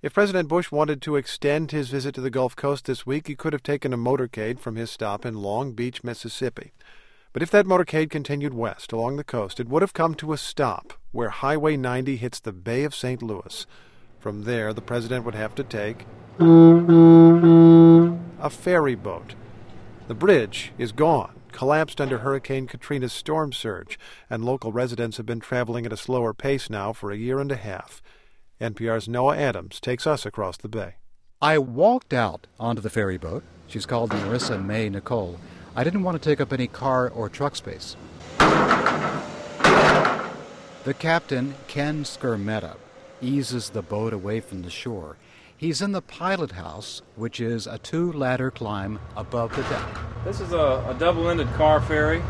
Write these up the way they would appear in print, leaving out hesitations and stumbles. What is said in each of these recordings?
If President Bush wanted to extend his visit to the Gulf Coast this week, he could have taken a motorcade from his stop in Long Beach, Mississippi. But if that motorcade continued west along the coast, it would have come to a stop where Highway 90 hits the Bay of St. Louis. From there, the president would have to take a ferry boat. The bridge is gone, collapsed under Hurricane Katrina's storm surge, and local residents have been traveling at a slower pace now for a year and a half. NPR's Noah Adams takes us across the bay. I walked out onto the ferry boat. She's called the Marissa May Nicole. I didn't want to take up any car or truck space. The captain, Ken Skermetta, eases the boat away from the shore. He's in the pilot house, which is a 2-ladder climb above the deck. This is a double-ended car ferry,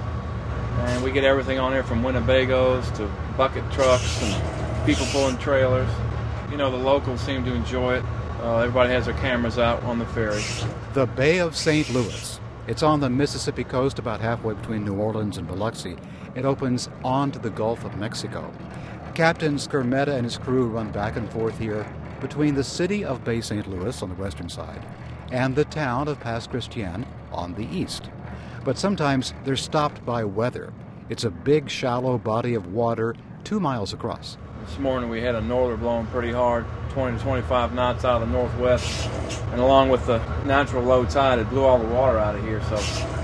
and we get everything on here from Winnebagos to bucket trucks and people pulling trailers. You know, the locals seem to enjoy it. Everybody has their cameras out on the ferry. The Bay of St. Louis. It's on the Mississippi coast, about halfway between New Orleans and Biloxi. It opens onto the Gulf of Mexico. Captain Skermetta and his crew run back and forth here between the city of Bay St. Louis on the western side and the town of Pass Christian on the east. But sometimes they're stopped by weather. It's a big, shallow body of water 2 miles across. This morning we had a norther blowing pretty hard, 20 to 25 knots out of the northwest, and along with the natural low tide, it blew all the water out of here, so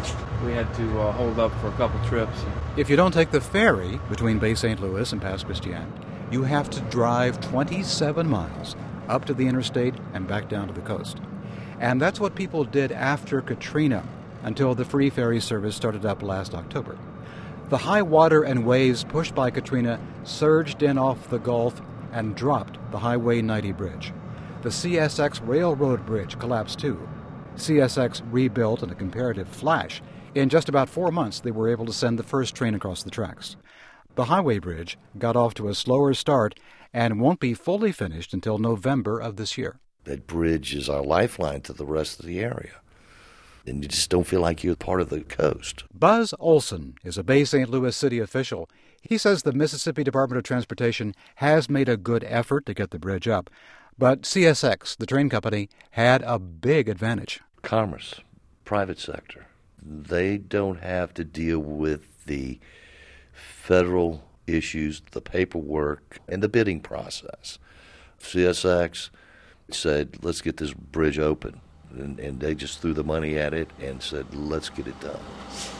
we had to hold up for a couple trips. If you don't take the ferry between Bay St. Louis and Pass Christian, you have to drive 27 miles up to the interstate and back down to the coast. And that's what people did after Katrina, until the free ferry service started up last October. The high water and waves pushed by Katrina surged in off the Gulf and dropped the Highway 90 bridge. The CSX Railroad Bridge collapsed too. CSX rebuilt in a comparative flash. In just about 4 months, they were able to send the first train across the tracks. The Highway Bridge got off to a slower start and won't be fully finished until November of this year. That bridge is our lifeline to the rest of the area. And you just don't feel like you're part of the coast. Buzz Olson is a Bay St. Louis city official. He says the Mississippi Department of Transportation has made a good effort to get the bridge up. But CSX, the train company, had a big advantage. Commerce, private sector. They don't have to deal with the federal issues, the paperwork, and the bidding process. CSX said, let's get this bridge open. And they just threw the money at it and said, let's get it done.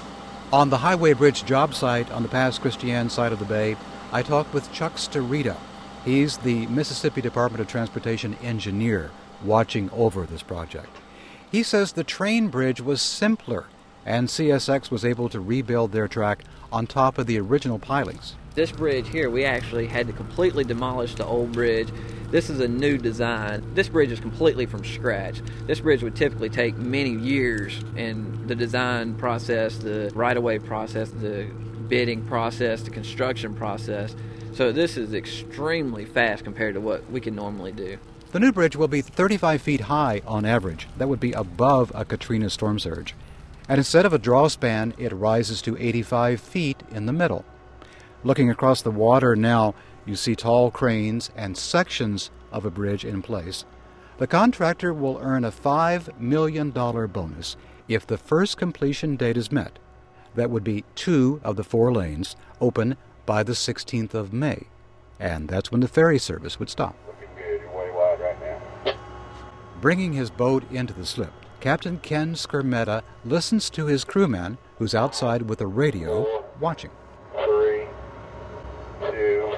On the Highway Bridge job site on the Pass Christian side of the bay, I talked with Chuck Starita. He's the Mississippi Department of Transportation engineer watching over this project. He says the train bridge was simpler, and CSX was able to rebuild their track on top of the original pilings. This bridge here, we actually had to completely demolish the old bridge. This is a new design. This bridge is completely from scratch. This bridge would typically take many years in the design process, the right-of-way process, the bidding process, the construction process. So this is extremely fast compared to what we can normally do. The new bridge will be 35 feet high on average. That would be above a Katrina storm surge. And instead of a draw span, it rises to 85 feet in the middle. Looking across the water now, you see tall cranes and sections of a bridge in place. The contractor will earn a $5 million bonus if the first completion date is met. That would be 2 of the 4 lanes open by the 16th of May. And that's when the ferry service would stop. Looking good. You're way wide right now. Bringing his boat into the slip, Captain Ken Skermetta listens to his crewman, who's outside with a radio, watching. 3, 2,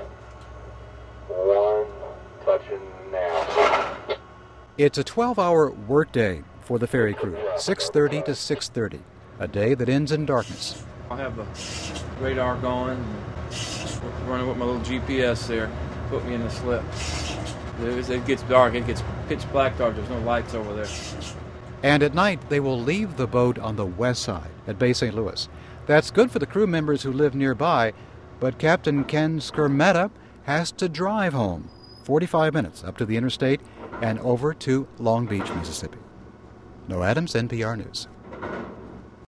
1, touching now. It's a 12-hour workday for the ferry crew, 6:30 to 6:30, a day that ends in darkness. I have the radar going, running with my little GPS there, put me in the slip. It gets dark, it gets pitch black dark, there's no lights over there. And at night, they will leave the boat on the west side at Bay St. Louis. That's good for the crew members who live nearby, but Captain Ken Skermetta has to drive home 45 minutes up to the interstate and over to Long Beach, Mississippi. Noah Adams, NPR News.